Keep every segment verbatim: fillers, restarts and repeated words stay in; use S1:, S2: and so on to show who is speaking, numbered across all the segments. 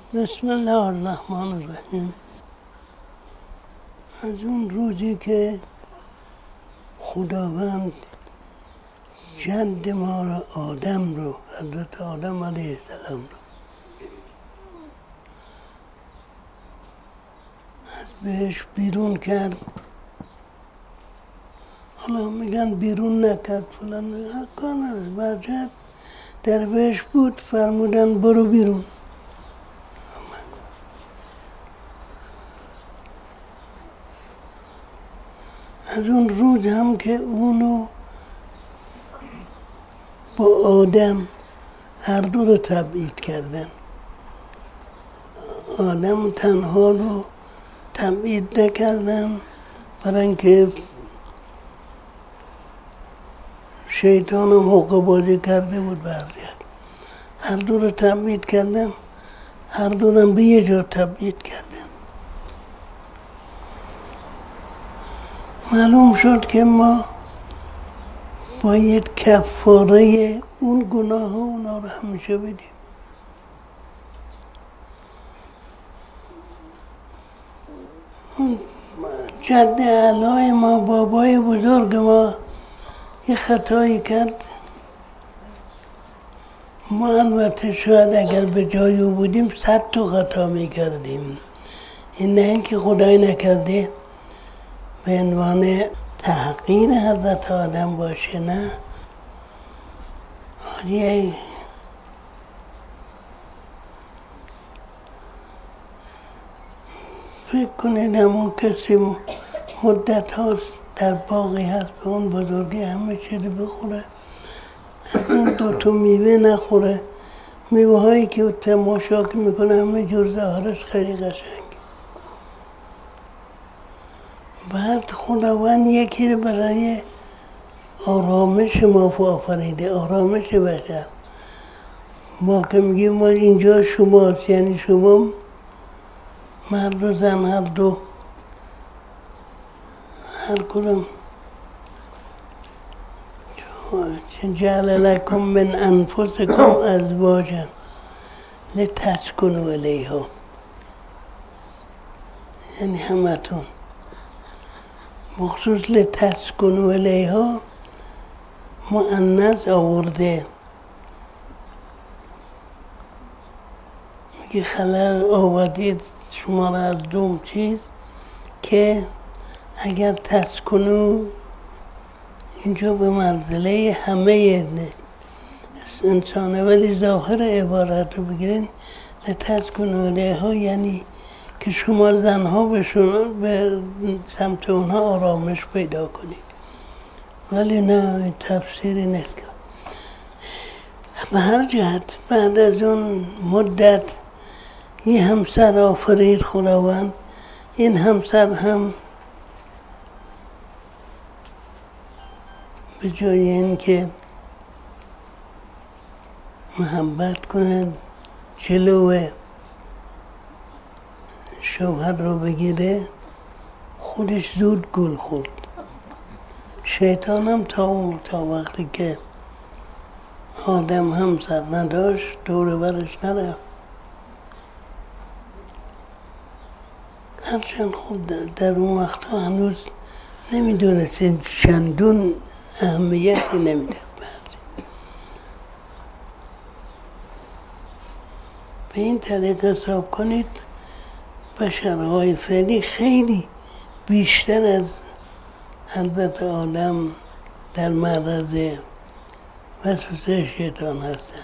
S1: بسم الله الرحمن الرحیم. از اون روزی که خداوند جد ما رو، آدم رو، حضرت آدم علیه السلام رو از بهش بیرون کرد. حالا میگن بیرون نکرد فلان، میگن کار نداره، برجت در بهش بود، فرمودن برو بیرون. از اون روز هم که اونو با آدم هر دو رو تبعید کردن. آدم تنها رو تبعید نکردن برای اینکه شیطان هم حقه بازی کرده بود برگرد. هر دو رو تبعید کردن، هر دو رو به یه جا تبعید کردن. معلوم شد که ما باید کفاره اون گناه اونا رو همیشه بدیم. اون جد اعلای ما، بابای بزرگ ما یه خطایی کرد. ما البته شاید اگر به جای او بودیم صد تا خطا میکردیم. این نه اینکه خدای نکرده به عنوان تحقیر حضرت آدم باشه، نه. یه فکر کنید همون کسی مدت هاست در باقی هست به اون بزرگی همه چیز بخوره، از این دوتا میوه نخوره. میوه هایی که تماشا که میکنه همه جور ظاهرش خیلی قشنگ. بعد خداوند یکی رو برای آرامش ما آفریده، آرامش بشر. ما که میگیم ما اینجا شماست، یعنی شما مرد و زن هر دو، هر کدوم جعل لکم من انفسکم ازواجا لتسکنوا الیها، یعنی همتون. بخصوص لتسکنوا الیها مؤنث آورده، میگه خلل آوردید شما را از دوم چیز که اگر تسکنو اینجا به منزله همه انسانه، ولی ظاهر عبارت رو بگیرین لتسکنوا الیها یعنی که شما زنها بهشون به سمت اونها آرامش پیدا کنید. ولی نه، تفسیری نیست. به هر جهت بعد از اون مدت یه همسر آفرید خداوند. این همسر هم به جای این که محبت کنند جلو شوهر رو بگیره، خودش زود گل خورد. شیطان هم تا, تا وقتی که آدم همسر نداشت دور برش نرفت. هرچند خود در اون وقتا هنوز نمیدونست، چندون اهمیتی نمیده. به این طریق حساب کنید بشرهای فعلی خیلی بیشتر از حضرت آدم در معرض وسوسه شیطان هستند.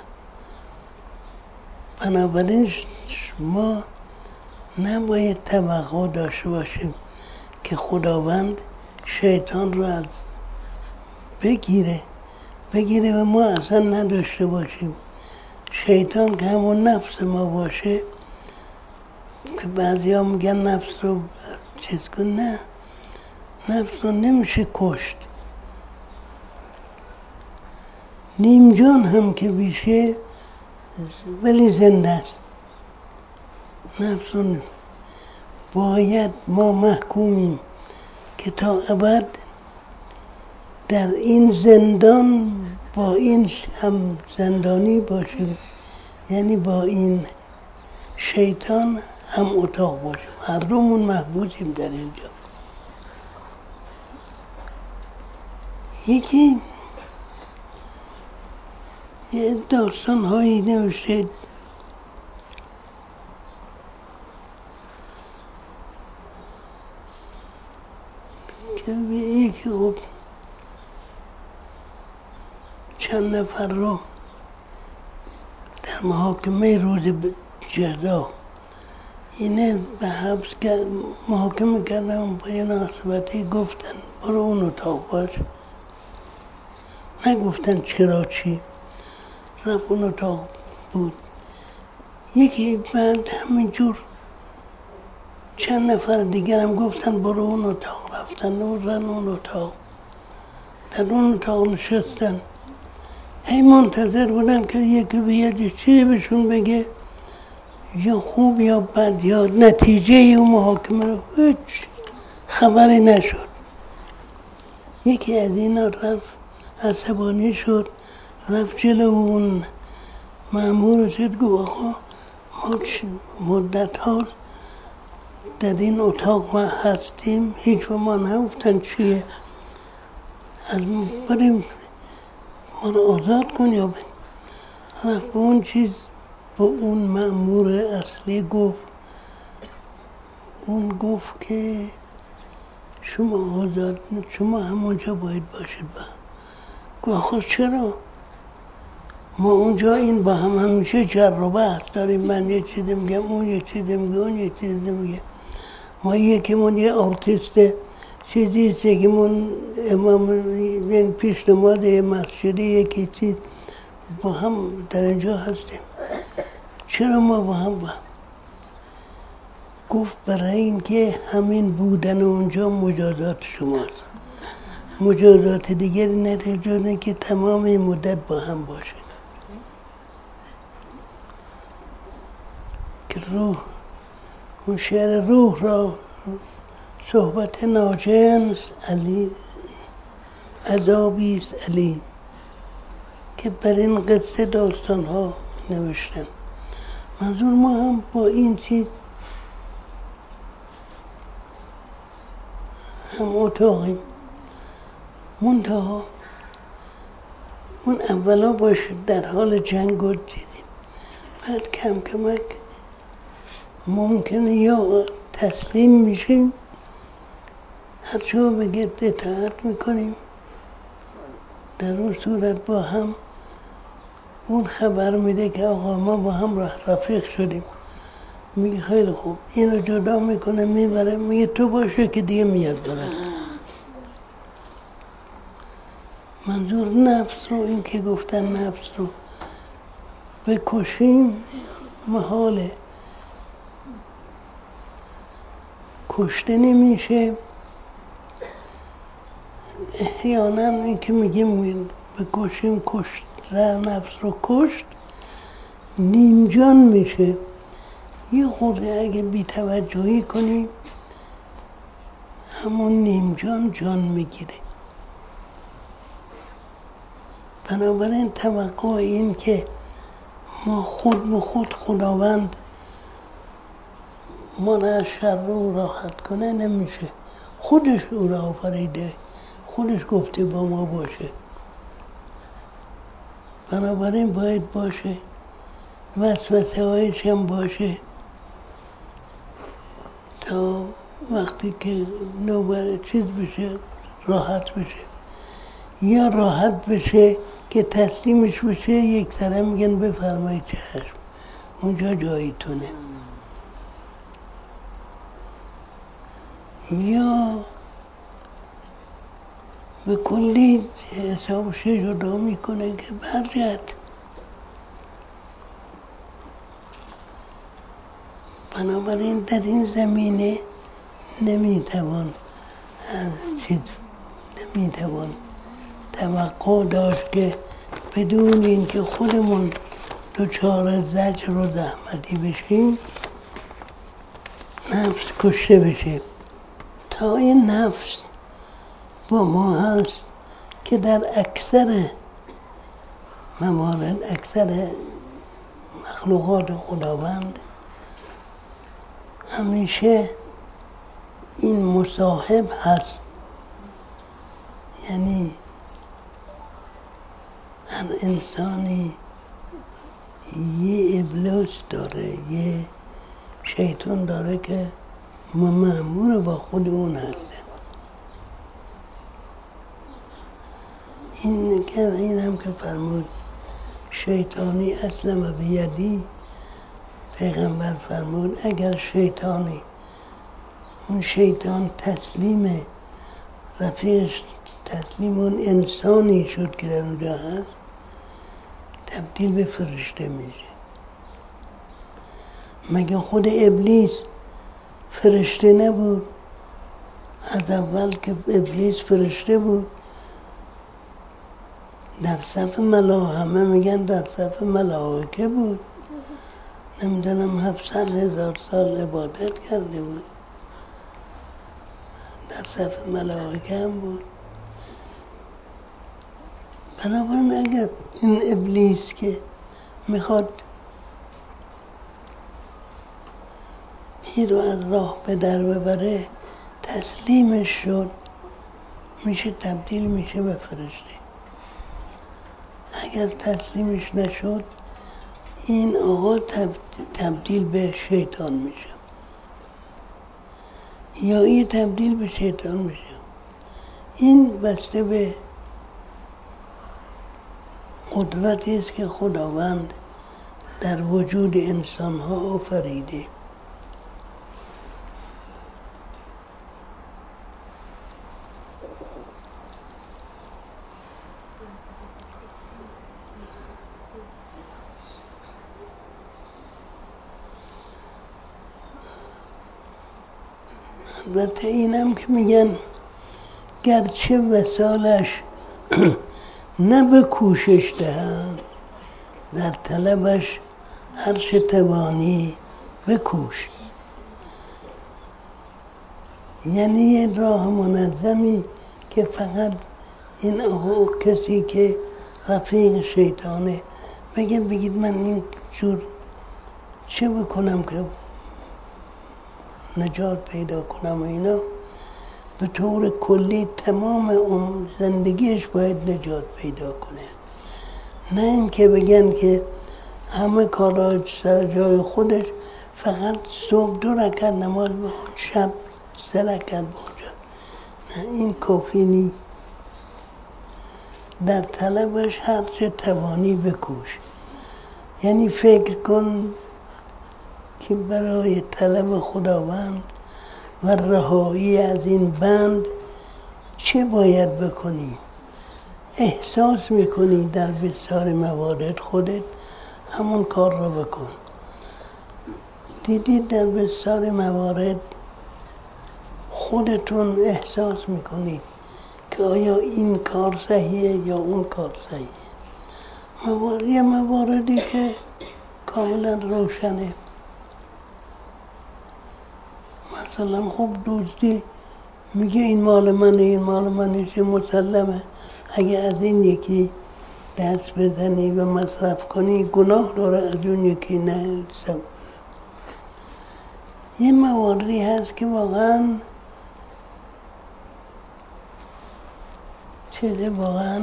S1: بنابراین ما نباید توقع داشته باشیم که خداوند شیطان رو از بگیره بگیره و ما اصلا نداشته باشیم. شیطان که همون نفس ما باشه، که بعضی ها میگن نفس رو چیز کن، نه، نفس رو نمیشه کشت. نیم جان هم که بیشه ولی زنده است. نفس رو باید ما محکومیم که تا ابد در این زندان با این هم زندانی باشیم، یعنی با این شیطان هم اتاق باشیم، هر دومون محبوسیم در اینجا. یکی یه داستان هایی نوشته که یکی گفت چند نفر رو در محاکمه روز جزا اینه به حبس محاکمه کردن، با یه مناسبتی گفتن برو اون اتاق باش. نگفتن چرا چی، رفت اون اتاق بود. یکی بعد همینجور چند نفر دیگر هم گفتن برو اون اتاق، رفتن و رن اون اتاق. در اون اتاق نشستن، هی منتظر بودن که یکی بیاد یه چیزی بهشون بگه، یا خوب یا بد، یا نتیجه اون محاکمه رو. هیچ خبری نشد. یکی از اینا رفت عصبانی شد، رفت جلو اون مأمور رو دید، گفت آقا ما مدت ها در این اتاق ما هستیم، هیچ به ما نگفتن چیه، از بریم ما رو آزاد کن یا بین. رفت به اون چیز با اون مأمور اصلی گفت. اون گفت که شما آزاد، شما همونجا باید باشید. با گفت آخه چرا؟ ما اونجا این با هم همیشه جر و بحث داریم، من یه چیزی میگم، اون یه چیزی میگه، اون یه چیزی میگه. ما یکیمون یه آرتیسته، چیزی است، یکیمون امام پیشنماد مسجدی، یکی چیز، با هم در اینجا هستیم. چرا ما با هم با هم؟ گفت برای اینکه همین بودن اونجا مجازات شماست، مجازات دیگری نداره که تمام این مدت با هم باشه. که روح، اون شعر روح را صحبت ناجنس علی عذابی است علی، که بر این قصه داستان ها نوشتن. منظور ما هم با این چیز هم اتاقیم، منتها اون اولا باش در حال جنگ رو دیدیم، بعد کم کمک ممکنه یا تسلیم میشیم، هر چه بگه اطاعت میکنیم. در اون صورت با هم اون خبر میده که آقا ما با هم رفیق شدیم. میگه خیلی خوب، اینو جدا میکنه میبره، میگه تو باشه که دیگه میاد برد. منظور نفس رو، این که گفتن نفس رو بکشیم محاله، کشته نمیشه. احیانا این که میگیم بکشیم، کشت نفس رو کشت، نیم جان میشه. یه خورده اگه بی‌توجهی کنیم همون نیم جان جان میگیره. بنابراین توقع این که ما خود به خود خداوند ما را از شر او راحت کنه نمیشه. خودش او را آفریده، خودش گفته با ما باشه. بنابراین باید باشه، وسوسه هایش هم باشه، تا وقتی که نوبت چیز بشه راحت بشه، یا راحت بشه که تسلیمش بشه، یک طرف میگن بفرمایید چشم، اونجا جاییتونه. یا به کلی حسابش جدا میکنه که برجت. بنابراین در این زمینه نمیتوان چیز نمیتوان توقع داشت که بدون اینکه خودمون دچار زجر و زحمتی بشیم نفس کشته بشه. تا این نفس با ما هست که در اکثر موارد، اکثر مخلوقات خداوند همیشه این مصاحب هست، یعنی هر انسانی یه ابلیس داره، یه شیطان داره که مأمور با خود اون هسته. این که این هم که فرمود شیطانی اسلم بیدی، پیغمبر فرمود اگر شیطانی اون شیطان تسلیم رفیقش تسلیم اون انسانی شد که در اونجا هست، تبدیل به فرشته میشه. مگه خود ابلیس فرشته نبود؟ از اول که ابلیس فرشته بود، در صف ملائکه، همه میگن در صف ملائکه بود، نمیدونم هفتصد هزار سال عبادت کرده بود، در صف ملائکه هم بود. بنابراین اگر این ابلیس که میخواد این رو از راه به در ببره تسلیمش شد، میشه تبدیل میشه به فرشته. اگر تسلیمش نشد این آقا تبدیل به شیطان میشه، یا این تبدیل به شیطان میشه. این بسته به قدرتی است که خداوند در وجود انسان ها آفریده. البته اینم که میگن گرچه وصالش نه به کوشش دهند، در طلبش هر چه توانی بکوش. یعنی یه راه منظمی که فقط این آقا کسی که رفیق شیطانه بگه بگید من این جور چه بکنم که نجات پیدا کنم و اینا، به طور کلی تمام اون زندگیش باید نجات پیدا کنه. نه اینکه بگن که همه کارها سر جای خودش، فقط صبح دو رکعت نماز بخون، شب سه رکعت بخون. نه، این کافی نیست. در طلبش هر چه توانی بکوش. یعنی فکر کن که برای طلب خداوند و رهایی از این بند چه باید بکنی؟ احساس میکنی در بسیار موارد خودت همون کار رو بکن. دیدید در بسیار موارد خودتون احساس میکنید که آیا این کار صحیحه یا اون کار صحیحه. موارد یه مواردی که کاملا روشنه. مثلا خب دزدی میگه این مال منه، این مال منه، چه مسلمه. اگه از این یکی دست بزنی و مصرف کنی گناه داره، از اون یکی نه. یه مواردی هست که واقعا چیزه، واقعا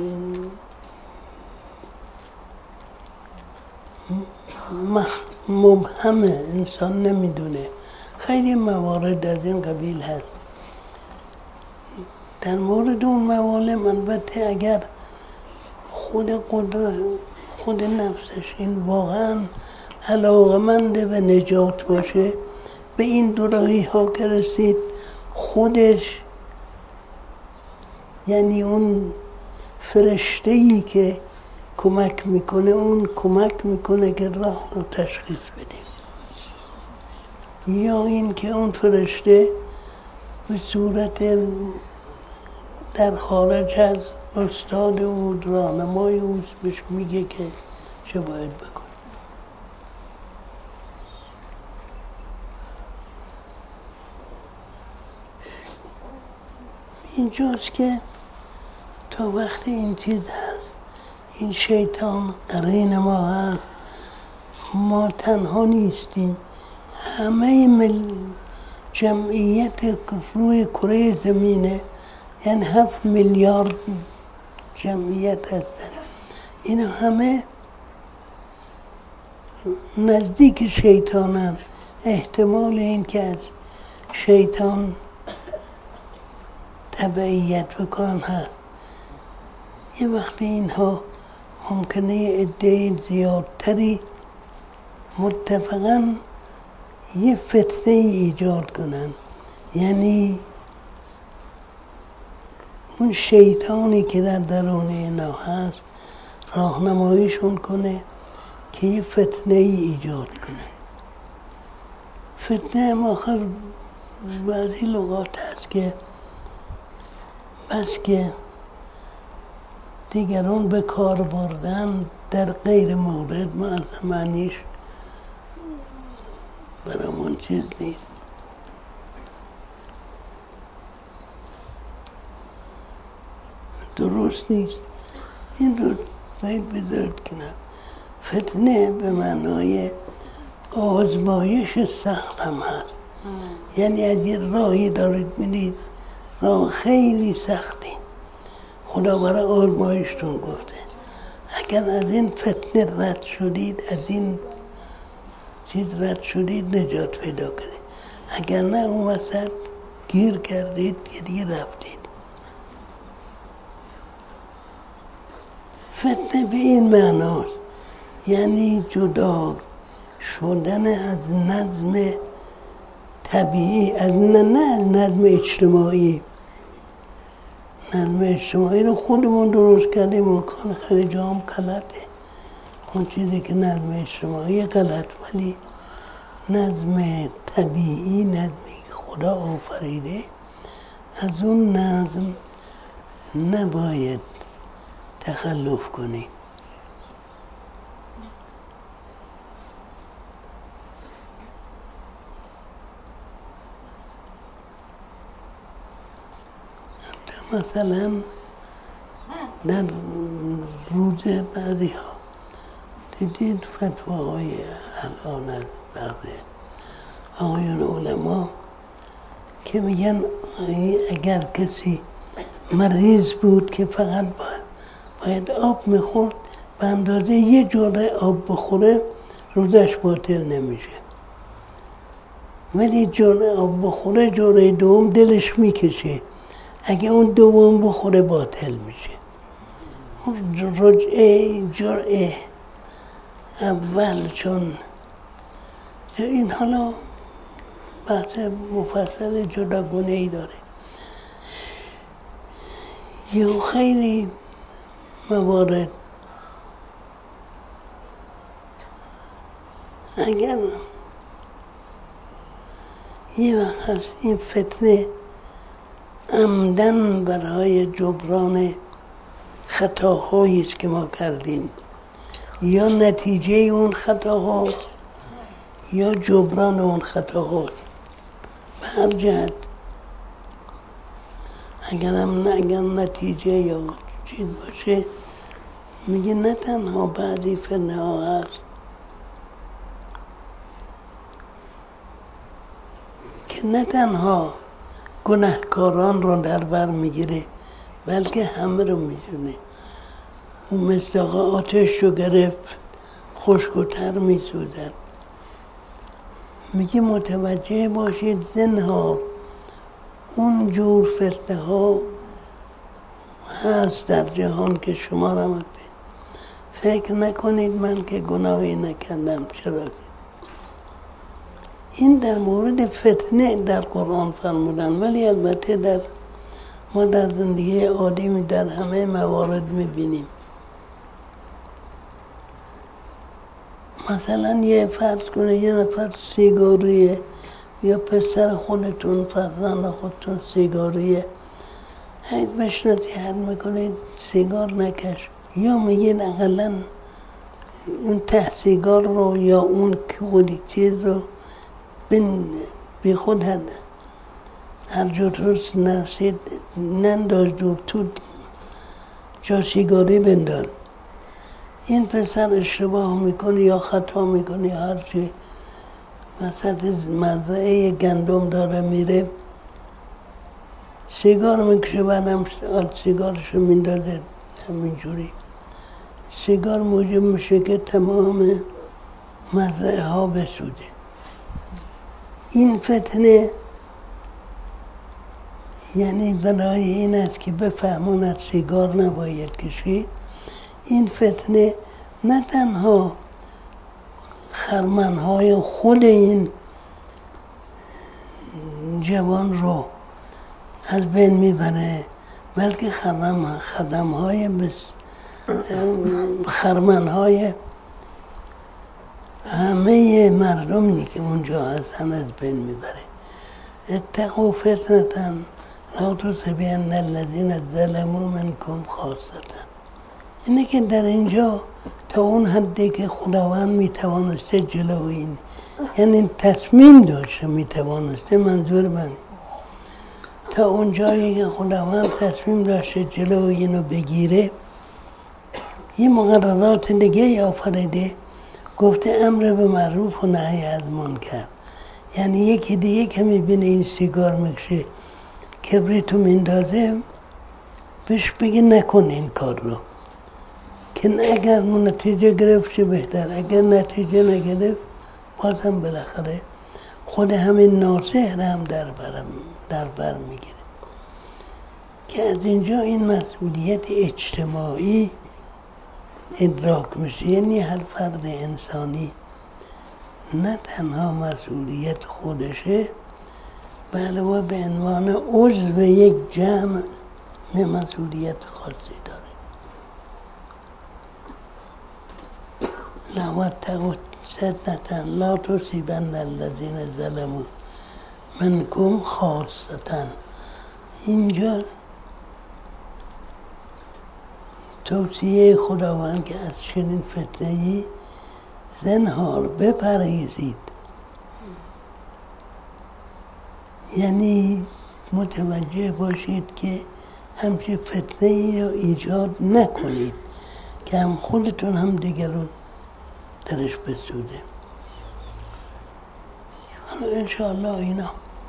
S1: مبهمه، انسان نمیدونه. خیلی موارد از این قبیل هست. در مورد اون موالم البته اگر خود قدرت خود نفسش این واقعا علاقمند به نجات باشه، به این دوراهی ها که رسید، خودش یعنی اون فرشته‌ای که کمک میکنه، اون کمک میکنه که راه رو تشخیص بده. یا این که اون فرشته به صورت در خارج از استاد او، راهنمای او، بهش میگه که چه باید بکن. اینجاست که تا وقتی این چیز هست، این شیطان قرین ما هست، ما تنها نیستیم. همه مل... جمعیت روی کره زمینه، یعنی هفت میلیارد جمعیت هستن، اینا همه نزدیک شیطانن. احتمال این که از شیطان تبعیت بکنن هست. یه وقتی اینها ممکنه عده زیادتری متفقاً یه فتنه ایجاد کنن، یعنی اون شیطانی که در درون اینا هست راهنماییشون کنه که یه فتنه ای ایجاد کنه. فتنه هم آخر بعضی لغات هست که بس که دیگران به کار بردن در غیر مورد، ما از معنیش برامون چیز نیست. درست نیست. این رو باید بدارد کنم. فتنه به معنای آزمایش سخت هم هست. یعنی از یه راهی دارید میدید، راه خیلی سختی، خدا برای آزمایشتون گفته اگر از این فتنه رد شدید، از این چیز رد شدید، نجات پیدا کنید. اگر نه اون وسط گیر کردید که دیگه رفتید. فتنه به این معناست، یعنی جدا شدن از نظم طبیعی، از نه, نه از نظم اجتماعی. نظم اجتماعی رو خودمون درست کردیم، مکان خیلی جام غلطه. اون چیزی که نظم اجتماعی غلط، ولی نظم طبیعی، نظمی که خدا آفریده، از اون نظم نباید تخلف کنیم. مثلا در روز بعضی ها دیدید فتواهای الان از بعضی آقایون علما که میگن اگر کسی مریض بود که فقط باید, باید آب میخورد، به اندازه یه جرعه آب بخوره روزش باطل نمیشه، ولی جرعه آب بخوره جرعه دوم دلش میکشه، اگه اون دوم بخوره باطل میشه. رجعه جرعه اول چون این حالا بحث مفصل جداگونه ای داره. یا خیلی موارد اگر یه وقت هست این فتنه عمدن برای جبران خطاهایی است که ما کردیم، یا نتیجه اون خطاها یا جبران اون خطاهاست. به هر جهت اگر هم اگر نتیجه یا چیز باشه، میگه نه تنها بعضی فتنه ها هست که نه تنها گناهکاران رو در بر میگیره، بلکه همه رو میزونه. اون مصداق آتش رو گرفت خشک و تر میسوزد. میگه متوجه باشید زنهار اون جور فتنه ها هست در جهان که شما را مبین. فکر نکنید من که گناهی نکردم. چرا؟ این در مورد فتنه در قرآن فرمودن، ولی البته در ما در زندگی عادی در همه موارد میبینیم. مثلا یه فرض کنه یه نفر سیگاریه، یا پسر خودتون فرزند خودتون سیگاریه، هیچ بهش نصیحت میکنید سیگار نکش، یا میگید اقلا اون ته سیگار رو یا اون خودی چیز رو بین بی خود هد هر جور روز نرسید ننداز دور تو جا سیگاری بنداز. این پسر اشتباه میکنه یا خطا میکنه یا هر چی، وسط مزرعه گندم داره میره، سیگار میکشه، بعدم سیگارشو میندازه همینجوری. سیگار موجب میشه که تمام مزرعه ها بسوده. این فتنه یعنی برای این است که بفهموند سیگار نباید کشید. این فتنه نه تنها خرمنهای خود این جوان رو از بین میبره، بلکه خرم خدمهای خرمنهای همه مردمی که اونجا هستن از بین میبره. اتقوا فتنة لا تصیبن الذین ظلموا منکم خاصة. اینه که در اینجا تا اون حدی که خداوند میتوانسته جلوی این، یعنی تصمیم داشته میتوانسته، منظور من تا اون جایی که خداوند تصمیم داشته جلوی اینو بگیره، یه مقررات دیگه آفریده، گفته امر به معروف و نهی از منکر. یعنی یکی دیگه که میبینه این سیگار میکشه، کبریتو میندازه، بهش بگه نکن این کار رو، که اگر نتیجه گرفت چه بهتر، اگر نتیجه نگرفت بازم بالاخره خود همین ناصح هم در بر در بر میگیره. که از اینجا این مسئولیت اجتماعی ادراک میشه، یعنی هر فرد انسانی نه تنها مسئولیت خودشه، بله و به عنوان عضو یک جمع مسئولیت خاصی داره. لا واتقوا فتنة لا تصیبن الذین ظلموا منکم خاصة. اینجا توصیه خداوند که از چنین فتنه‌ای زنهار بپرهیزید، یعنی متوجه باشید که همچین فتنه‌ای رو ایجاد نکنید که هم خودتون هم دیگرون درش بسوده. حالا انشاءالله اینا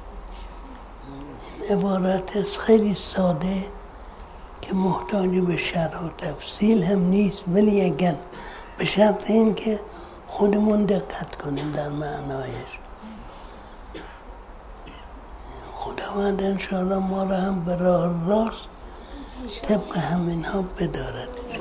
S1: این عبارت است خیلی ساده که محتاج به شرح و تفصیل هم نیست، ولی اگر به شرط این که خودمون دقت کنیم در معنایش. خداوند انشاءالله ما را هم به راه راست طبق همین ها بدارد.